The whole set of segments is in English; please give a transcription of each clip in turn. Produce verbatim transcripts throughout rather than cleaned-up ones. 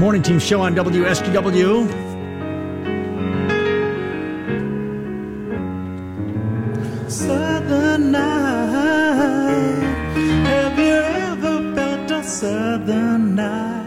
Morning Team Show on W S G W. Southern night. Have you ever felt a southern night?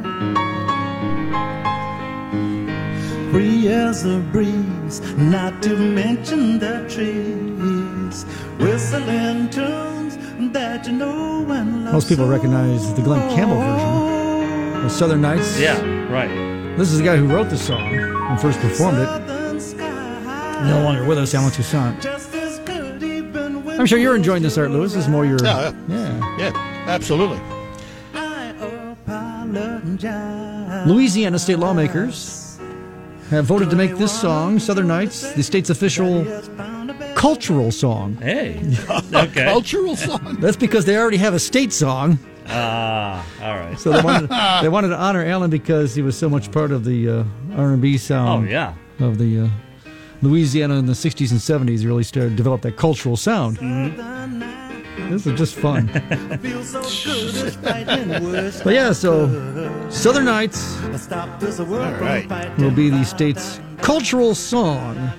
Free as a breeze, not to mention the trees, whistling tunes that you know and love. Most people so recognize the Glenn Campbell version of Southern Nights. Yeah, right. This is the guy who wrote the song and first performed it. No longer with us, Alan Toussaint. I'm sure you're enjoying this, Art Lewis. This is more your... Yeah, yeah. yeah, absolutely. Louisiana state lawmakers have voted to make this song, Southern Nights, the state's official cultural song. Hey, okay. Cultural song? That's because they already have a state song. Ah, all right. So they wanted, they wanted to honor Alan because he was so much part of the uh, R and B sound. Oh, yeah. Of the uh, Louisiana in the sixties and seventies. Really started to develop that cultural sound. Mm-hmm. This is just fun. But yeah, so Southern Nights right. will be the state's cultural song.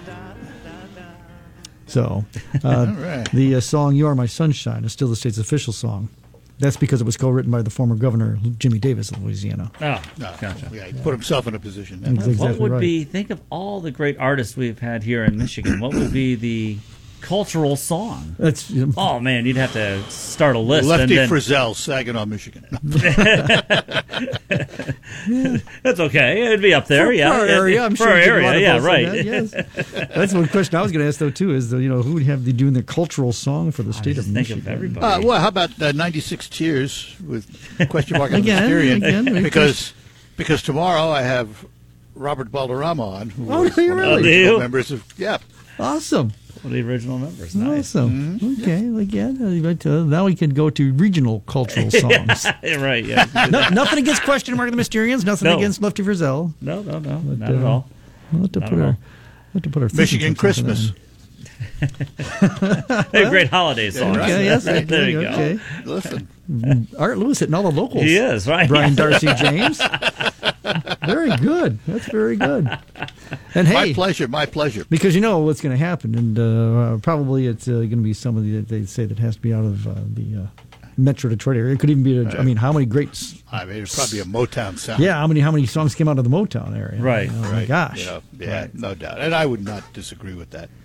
So uh, right. the uh, song "You Are My Sunshine" is still the state's official song. That's because it was co-written by the former governor, Jimmy Davis of Louisiana. Oh, No, gotcha. yeah, he put himself in a position. That's What exactly would right. be, think of all the great artists we've had here in Michigan. What would be the cultural song? That's Oh, man, you'd have to start a list. Lefty and then, Frizzell, Saginaw, Michigan. That's okay. It'd be up there, for, yeah. for our area. I'm for sure our you get a lot area, of yeah, votes on right. that, yes. That's one question I was going to ask, though, too, is, the, you know, who would have the doing the cultural song for the I state just of think Michigan? of everybody. Uh, well, how about uh, ninety-six Tears with question mark on Again, Mysterian? again, we because because tomorrow I have Robert Balderrama on, who Oh, was do you one of really? the Do original you? members of yeah. Awesome. One of the original members. Nice. Awesome. Mm-hmm. Okay, again, but, uh, now we can go to regional cultural songs. right, yeah. no, nothing against Question Mark of the Mysterians, nothing No. against Lefty Frizzell. No, no, no, But, not uh, at all. We'll have to Not put at our, all. we'll have to put our Michigan thinking caps on Christmas. They have great holiday songs. right. Okay, yes, there okay, you go. okay. Listen, Art Lewis hitting all the locals. He is, right? Brian Darcy James. Very good. That's very good. And hey, my pleasure, my pleasure. because you know what's going to happen, and uh, probably it's uh, going to be somebody that they say that has to be out of uh, the uh, Metro Detroit area. It could even be. A, I mean, how many great? s- I mean, it's probably a Motown sound. Yeah, how many how many songs came out of the Motown area? Right, Oh my Right. gosh. Yeah, yeah, no doubt. And I would not disagree with that.